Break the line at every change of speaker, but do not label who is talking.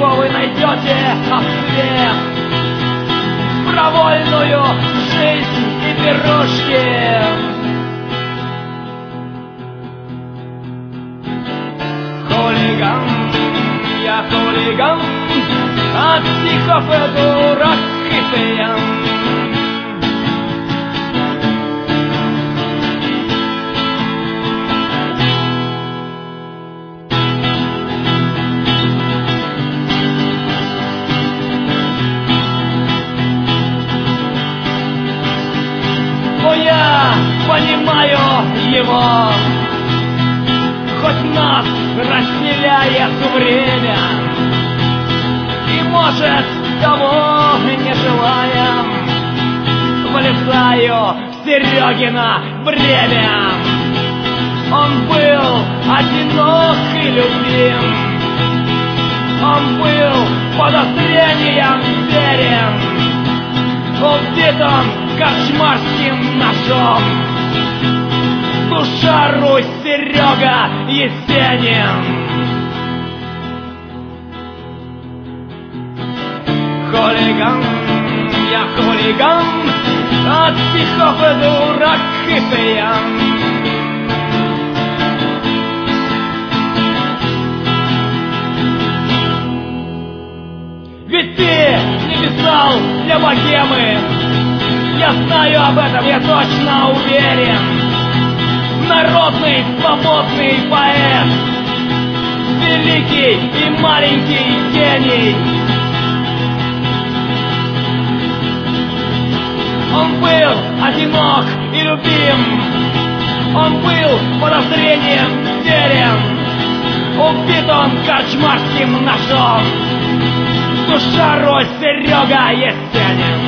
его вы найдете ответ про вольную жизнь и пирожки. Хулиган, я хулиган, от стихов и дурак и пьян. Но я понимаю его, хоть нас разделяет время, и, может, того не желая, влезаю в Серегина время. Он был одинок и любим, он был подозрением верен, убит он кошмарским ножом. Душа Русь, Серега Есенин. Хулиган, я хулиган, от стихов и дурак и пьян. Ведь ты не писал для богемы, я знаю об этом, я точно уверен. Народный, свободный поэт, великий и маленький гений. Он был одинок и любим, он был подозрением верен, убит он кошмарским ножом. Душа Русь, Серега Есенин.